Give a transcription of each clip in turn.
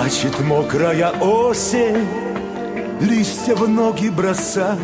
Плачет мокрая осень, листья в ноги бросая,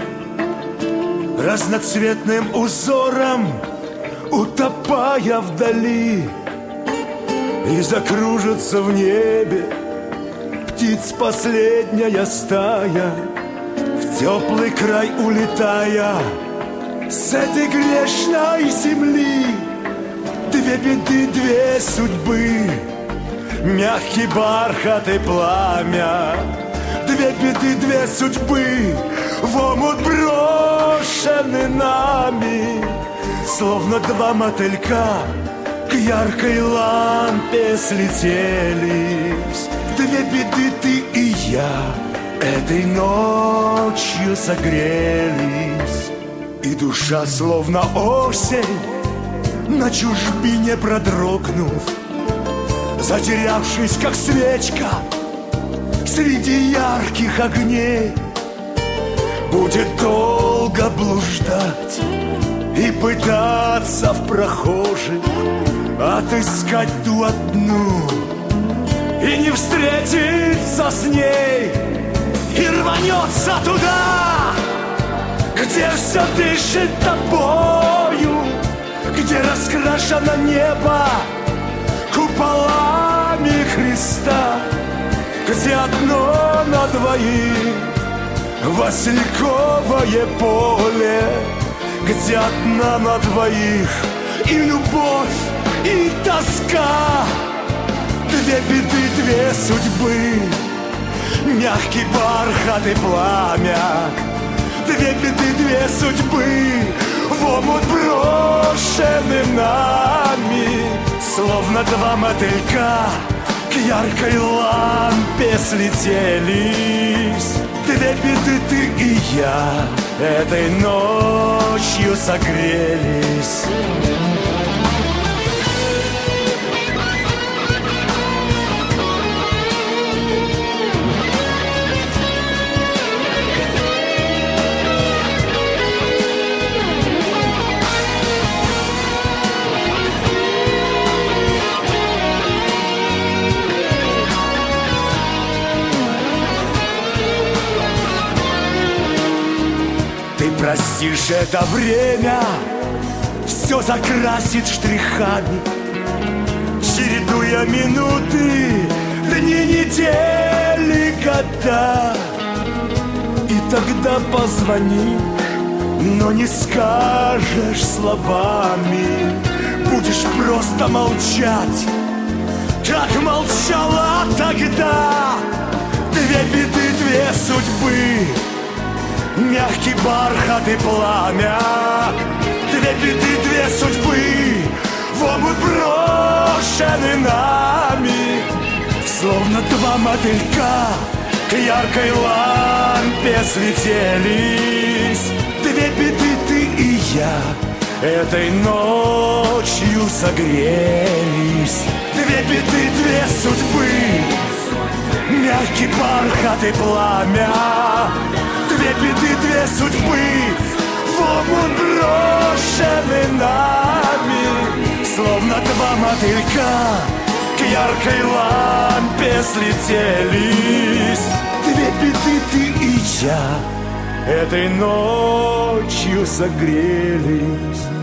разноцветным узором утопая вдали. И закружится в небе птиц последняя стая, в теплый край улетая с этой грешной земли. Две беды, две судьбы, мягкий бархат и пламя. Две беды, две судьбы, в омут брошены нами, словно два мотылька к яркой лампе слетелись. Две беды, ты и я, этой ночью согрелись. И душа, словно осень, на чужбине продрогнув, затерявшись, как свечка среди ярких огней, будет долго блуждать и пытаться в прохожих отыскать ту одну, и не встретиться с ней, и рванется туда, где все дышит тобою, где раскрашено небо куполами Христа, где одно на двоих васильковое поле, где одна на двоих и любовь, и тоска. Две беды, две судьбы, мягкий бархат и пламя. Две беды, две судьбы, в омут брошены нами, словно два мотылька к яркой лампе слетелись. Две беды, ты и я, этой ночью согрелись. Простишь, это время все закрасит штрихами, чередуя минуты, дни, недели, года. И тогда позвони, но не скажешь словами, будешь просто молчать, как молчала тогда. Две беды, две судьбы, мягкий бархат и пламя. Две беды, две судьбы, в омут брошены нами, словно два мотылька к яркой лампе слетелись. Две беды, ты и я, этой ночью согрелись. Две беды, две судьбы, мягкий бархат и пламя. Две беды, две судьбы, в омут брошены нами, словно два мотылька к яркой лампе слетелись. Две беды, ты и я, этой ночью согрелись.